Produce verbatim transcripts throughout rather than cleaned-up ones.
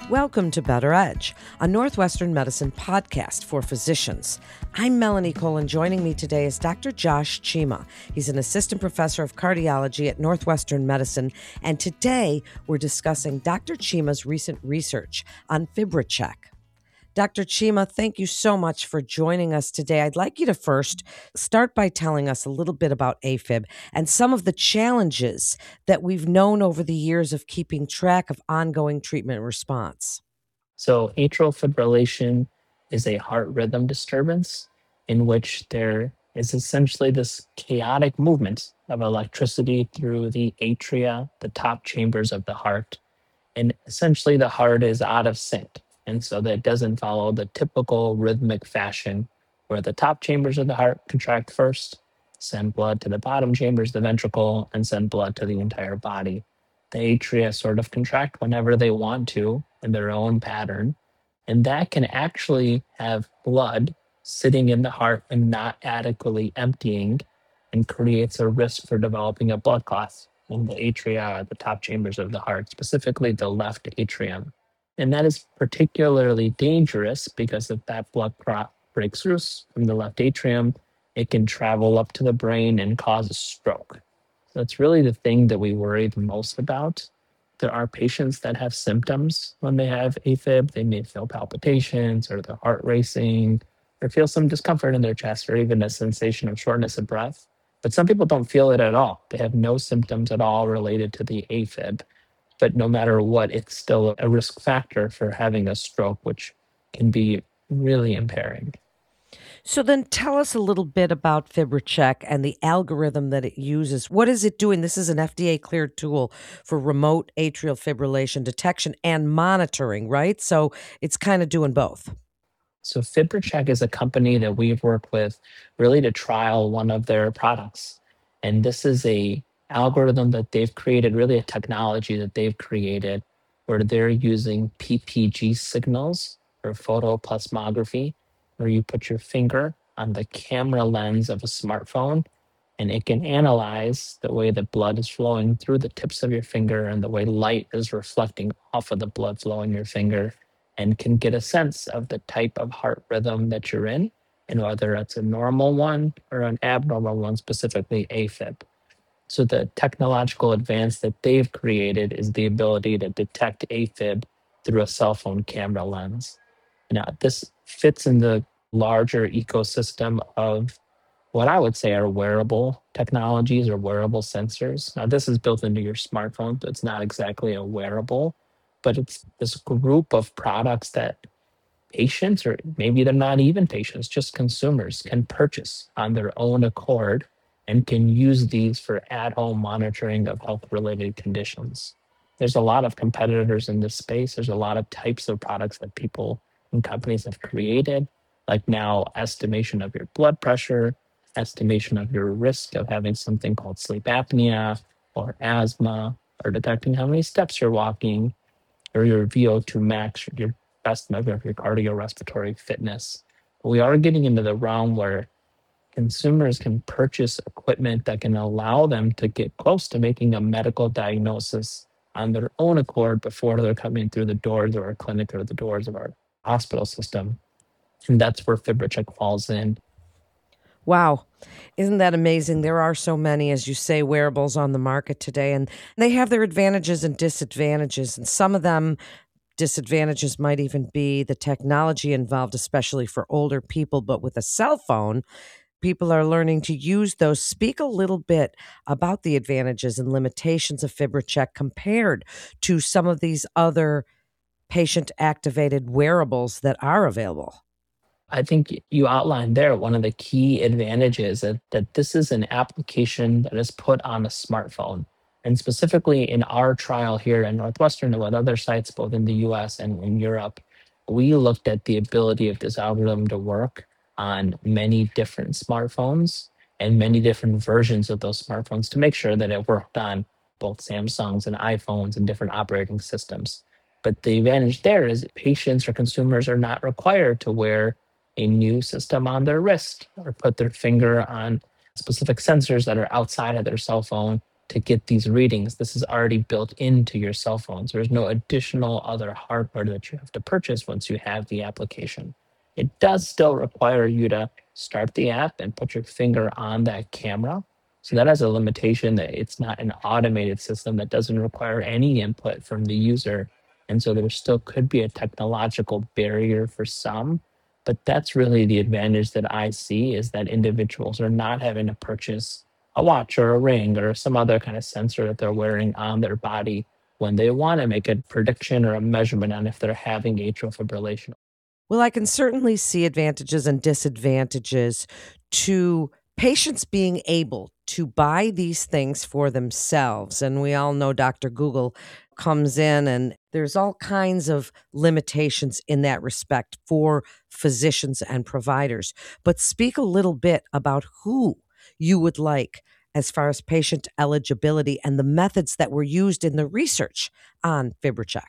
Welcome to Better Edge, a Northwestern medicine podcast for physicians. I'm Melanie Cole, and joining me today is Doctor Josh Chima. He's an assistant professor of cardiology at Northwestern Medicine, and today we're discussing Doctor Chima's recent research on FibraCheck. Doctor Chima, thank you so much for joining us today. I'd like you to first start by telling us a little bit about AFib and some of the challenges that we've known over the years of keeping track of ongoing treatment response. So atrial fibrillation is a heart rhythm disturbance in which there is essentially this chaotic movement of electricity through the atria, the top chambers of the heart. And essentially the heart is out of sync. And so that doesn't follow the typical rhythmic fashion where the top chambers of the heart contract first, send blood to the bottom chambers, the ventricle, and send blood to the entire body. The atria sort of contract whenever they want to in their own pattern. And that can actually have blood sitting in the heart and not adequately emptying and creates a risk for developing a blood clot in the atria, the top chambers of the heart, specifically the left atrium. And that is particularly dangerous because if that blood clot breaks loose from the left atrium, it can travel up to the brain and cause a stroke. So that's really the thing that we worry the most about. There are patients that have symptoms when they have AFib. They may feel palpitations or their heart racing or feel some discomfort in their chest or even a sensation of shortness of breath. But some people don't feel it at all. They have no symptoms at all related to the AFib. But no matter what, it's still a risk factor for having a stroke, which can be really impairing. So then tell us a little bit about FibraCheck and the algorithm that it uses. What is it doing? This is an F D A-cleared tool for remote atrial fibrillation detection and monitoring, right? So it's kind of doing both. So FibraCheck is a company that we've worked with really to trial one of their products. And this is a algorithm that they've created, really a technology that they've created where they're using P P G signals or photoplasmography, where you put your finger on the camera lens of a smartphone and it can analyze the way the blood is flowing through the tips of your finger and the way light is reflecting off of the blood flow in your finger, and can get a sense of the type of heart rhythm that you're in and whether it's a normal one or an abnormal one, specifically AFib. So the technological advance that they've created is the ability to detect AFib through a cell phone camera lens. Now, this fits in the larger ecosystem of what I would say are wearable technologies or wearable sensors. Now, this is built into your smartphone, so it's not exactly a wearable, but it's this group of products that patients, or maybe they're not even patients, just consumers, can purchase on their own accord and can use these for at-home monitoring of health-related conditions. There's a lot of competitors in this space. There's a lot of types of products that people and companies have created, like now estimation of your blood pressure, estimation of your risk of having something called sleep apnea or asthma, or detecting how many steps you're walking, or your V O two max, your best measure of your cardiorespiratory fitness. But we are getting into the realm where consumers can purchase equipment that can allow them to get close to making a medical diagnosis on their own accord before they're coming through the doors of our clinic or the doors of our hospital system. And that's where FibraCheck falls in. Wow. Isn't that amazing? There are so many, as you say, wearables on the market today, and they have their advantages and disadvantages. And some of them, disadvantages might even be the technology involved, especially for older people. But with a cell phone, people are learning to use those. Speak a little bit about the advantages and limitations of FibraCheck compared to some of these other patient-activated wearables that are available. I think you outlined there one of the key advantages that, that this is an application that is put on a smartphone. And specifically in our trial here in Northwestern and with other sites, both in the U S and in Europe, we looked at the ability of this algorithm to work on many different smartphones and many different versions of those smartphones to make sure that it worked on both Samsungs and iPhones and different operating systems. But the advantage there is patients or consumers are not required to wear a new system on their wrist or put their finger on specific sensors that are outside of their cell phone to get these readings. This is already built into your cell phones. There's no additional other hardware that you have to purchase once you have the application. It does still require you to start the app and put your finger on that camera. So that has a limitation that it's not an automated system that doesn't require any input from the user. And so there still could be a technological barrier for some, but that's really the advantage that I see is that individuals are not having to purchase a watch or a ring or some other kind of sensor that they're wearing on their body when they want to make a prediction or a measurement on if they're having atrial fibrillation. Well, I can certainly see advantages and disadvantages to patients being able to buy these things for themselves. And we all know Doctor Google comes in, and there's all kinds of limitations in that respect for physicians and providers. But speak a little bit about who you would like as far as patient eligibility and the methods that were used in the research on FiberCheck.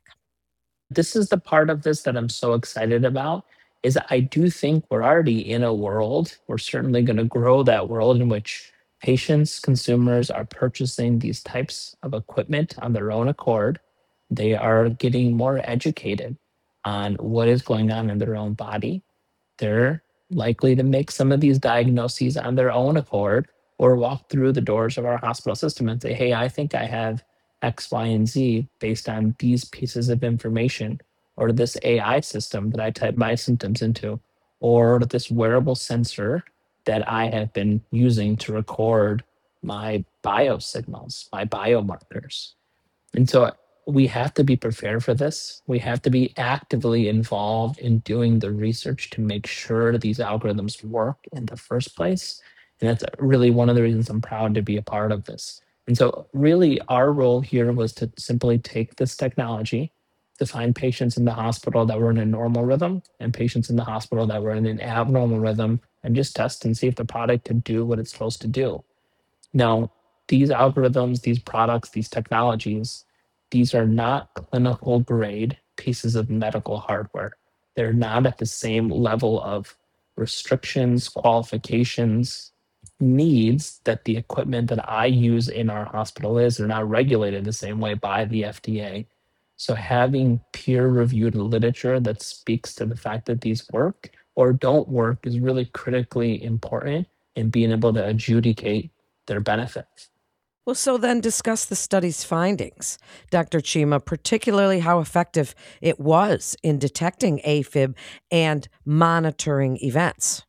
This is the part of this that I'm so excited about is I do think we're already in a world. We're certainly going to grow that world in which patients, consumers are purchasing these types of equipment on their own accord. They are getting more educated on what is going on in their own body. They're likely to make some of these diagnoses on their own accord or walk through the doors of our hospital system and say, hey, I think I have X, Y, and Z based on these pieces of information, or this A I system that I type my symptoms into, or this wearable sensor that I have been using to record my biosignals, my biomarkers. And so we have to be prepared for this. We have to be actively involved in doing the research to make sure these algorithms work in the first place. And that's really one of the reasons I'm proud to be a part of this. And so, really, our role here was to simply take this technology to find patients in the hospital that were in a normal rhythm and patients in the hospital that were in an abnormal rhythm and just test and see if the product could do what it's supposed to do. Now, these algorithms, these products, these technologies, these are not clinical grade pieces of medical hardware. They're not at the same level of restrictions, qualifications, needs that the equipment that I use in our hospital is. They're not regulated the same way by the F D A. So having peer reviewed literature that speaks to the fact that these work or don't work is really critically important in being able to adjudicate their benefits. Well, so then discuss the study's findings, Doctor Chima, particularly how effective it was in detecting AFib and monitoring events.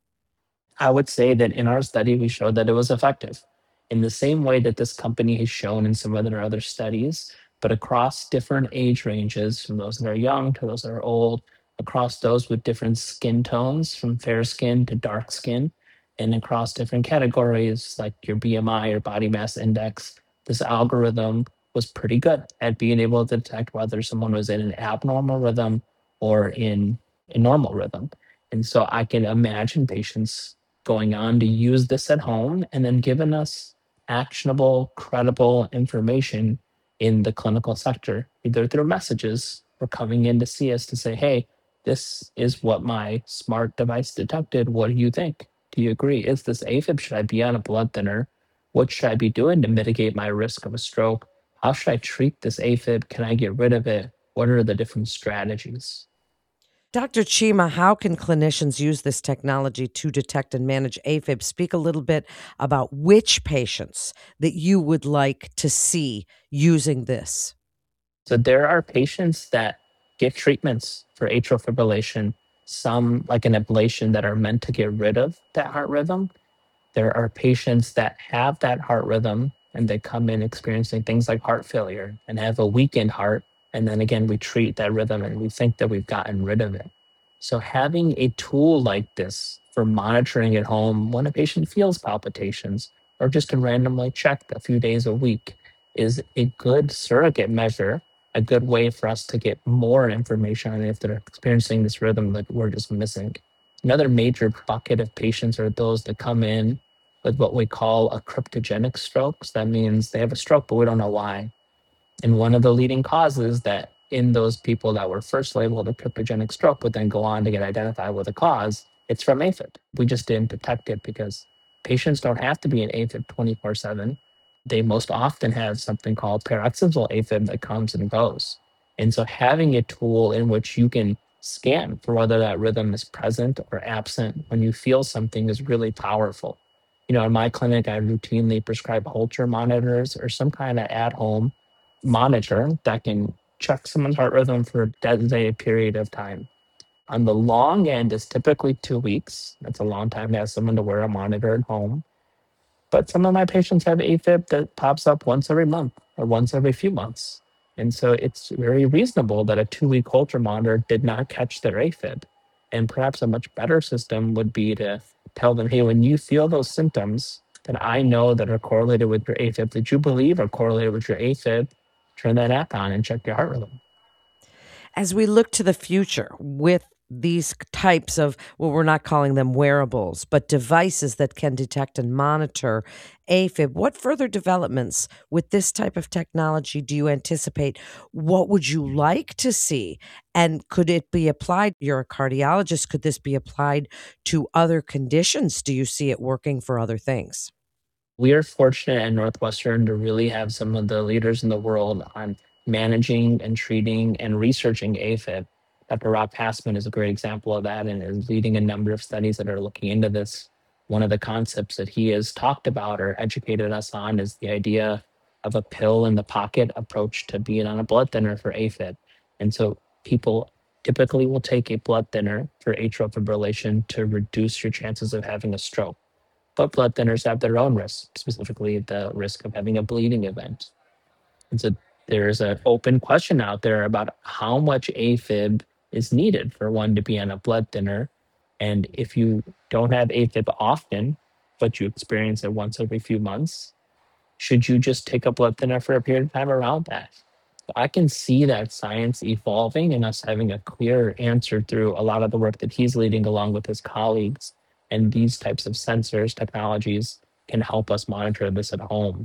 I would say that in our study, we showed that it was effective in the same way that this company has shown in some of their other studies, but across different age ranges, from those that are young to those that are old, across those with different skin tones, from fair skin to dark skin, and across different categories like your B M I or body mass index. This algorithm was pretty good at being able to detect whether someone was in an abnormal rhythm or in a normal rhythm. And so I can imagine patients going on to use this at home and then giving us actionable, credible information in the clinical sector, either through messages or coming in to see us to say, hey, this is what my smart device detected. What do you think? Do you agree? Is this AFib? Should I be on a blood thinner? What should I be doing to mitigate my risk of a stroke? How should I treat this AFib? Can I get rid of it? What are the different strategies? Doctor Chima, how can clinicians use this technology to detect and manage AFib? Speak a little bit about which patients that you would like to see using this. So there are patients that get treatments for atrial fibrillation, some like an ablation that are meant to get rid of that heart rhythm. There are patients that have that heart rhythm and they come in experiencing things like heart failure and have a weakened heart. And then again, we treat that rhythm and we think that we've gotten rid of it. So having a tool like this for monitoring at home when a patient feels palpitations or just to randomly check a few days a week is a good surrogate measure, a good way for us to get more information on if they're experiencing this rhythm that we're just missing. Another major bucket of patients are those that come in with what we call a cryptogenic stroke. So that means they have a stroke, but we don't know why. And one of the leading causes that in those people that were first labeled a cryptogenic stroke would then go on to get identified with a cause, it's from AFib. We just didn't detect it because patients don't have to be in AFib twenty-four seven. they most often have something called paroxysmal AFib that comes and goes. And so having a tool in which you can scan for whether that rhythm is present or absent when you feel something is really powerful. You know, in my clinic, I routinely prescribe Holter monitors or some kind of at home monitor that can check someone's heart rhythm for a designated period of time. On the long end is typically two weeks. That's a long time to ask someone to wear a monitor at home. But some of my patients have AFib that pops up once every month or once every few months. And so it's very reasonable that a two week Holter monitor did not catch their AFib. And perhaps a much better system would be to tell them, hey, when you feel those symptoms that I know that are correlated with your AFib, that you believe are correlated with your AFib, turn that app on and check your heart rhythm. As we look to the future with these types of, well, we're not calling them wearables, but devices that can detect and monitor AFib, what further developments with this type of technology do you anticipate? What would you like to see? And could it be applied? You're a cardiologist. Could this be applied to other conditions? Do you see it working for other things? We are fortunate at Northwestern to really have some of the leaders in the world on managing and treating and researching AFib. Doctor Rob Passman is a great example of that and is leading a number of studies that are looking into this. One of the concepts that he has talked about or educated us on is the idea of a pill in the pocket approach to being on a blood thinner for AFib. And so people typically will take a blood thinner for atrial fibrillation to reduce your chances of having a stroke. But blood thinners have their own risks, specifically the risk of having a bleeding event. And so there's an open question out there about how much AFib is needed for one to be on a blood thinner. And if you don't have AFib often, but you experience it once every few months, should you just take a blood thinner for a period of time around that? I can see that science evolving and us having a clear answer through a lot of the work that he's leading along with his colleagues. And these types of sensors, technologies can help us monitor this at home.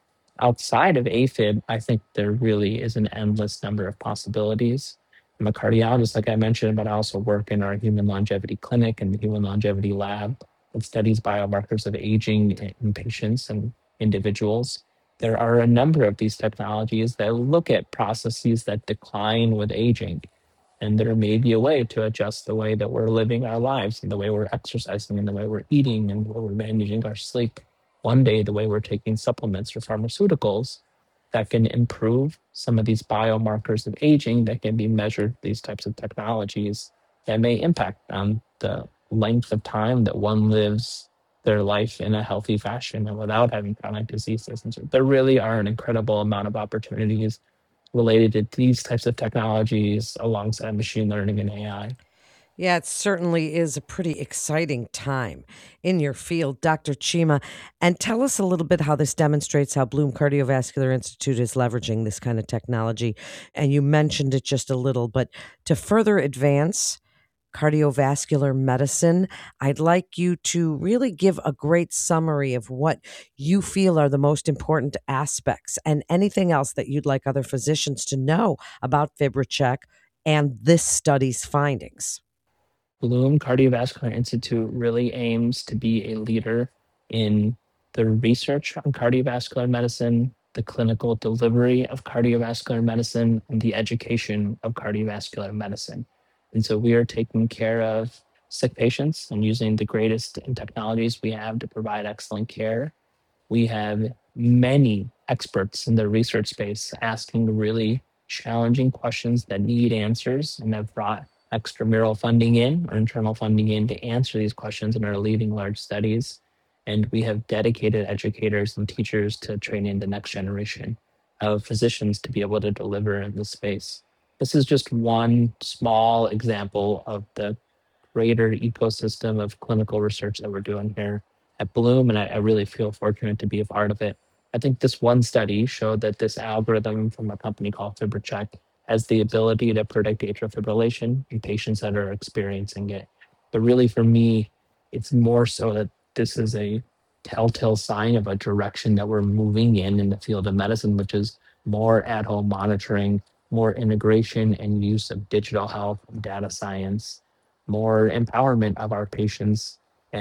Outside of AFib, I think there really is an endless number of possibilities. I'm a cardiologist, like I mentioned, but I also work in our human longevity clinic and the human longevity lab that studies biomarkers of aging in patients and individuals. There are a number of these technologies that look at processes that decline with aging. And there may be a way to adjust the way that we're living our lives and the way we're exercising and the way we're eating and the way we're managing our sleep. One day, the way we're taking supplements or pharmaceuticals that can improve some of these biomarkers of aging that can be measured, these types of technologies that may impact on the length of time that one lives their life in a healthy fashion and without having chronic diseases. And so there really are an incredible amount of opportunities related to these types of technologies alongside machine learning and A I. Yeah, it certainly is a pretty exciting time in your field, Doctor Chima. And tell us a little bit how this demonstrates how Bloom Cardiovascular Institute is leveraging this kind of technology. And you mentioned it just a little, but to further advance cardiovascular medicine, I'd like you to really give a great summary of what you feel are the most important aspects and anything else that you'd like other physicians to know about FibraCheck and this study's findings. Bloom Cardiovascular Institute really aims to be a leader in the research on cardiovascular medicine, the clinical delivery of cardiovascular medicine, and the education of cardiovascular medicine. And so we are taking care of sick patients and using the greatest in technologies we have to provide excellent care. We have many experts in the research space asking really challenging questions that need answers and have brought extramural funding in or internal funding in to answer these questions and are leading large studies. And we have dedicated educators and teachers to training the next generation of physicians to be able to deliver in this space. This is just one small example of the greater ecosystem of clinical research that we're doing here at Bloom, and I, I really feel fortunate to be a part of it. I think this one study showed that this algorithm from a company called FibraCheck has the ability to predict atrial fibrillation in patients that are experiencing it. But really, for me, it's more so that this is a telltale sign of a direction that we're moving in in the field of medicine, which is more at-home monitoring, more integration and use of digital health and data science, more empowerment of our patients, and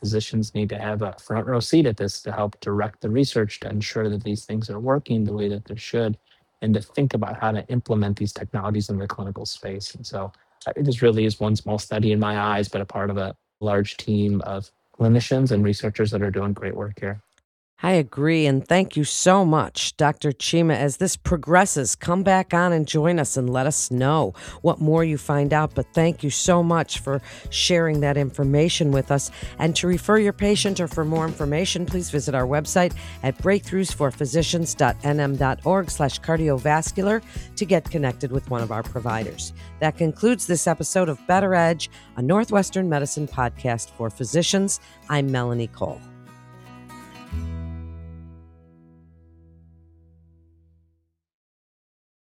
physicians need to have a front row seat at this to help direct the research to ensure that these things are working the way that they should, and to think about how to implement these technologies in the clinical space. And so uh, this really is one small study in my eyes, but a part of a large team of clinicians and researchers that are doing great work here. I agree, and thank you so much, Doctor Chima. As this progresses, come back on and join us and let us know what more you find out. But thank you so much for sharing that information with us. And to refer your patient or for more information, please visit our website at breakthroughs for physicians dot n m dot org slash cardiovascular to get connected with one of our providers. That concludes this episode of Better Edge, a Northwestern Medicine podcast for physicians. I'm Melanie Cole.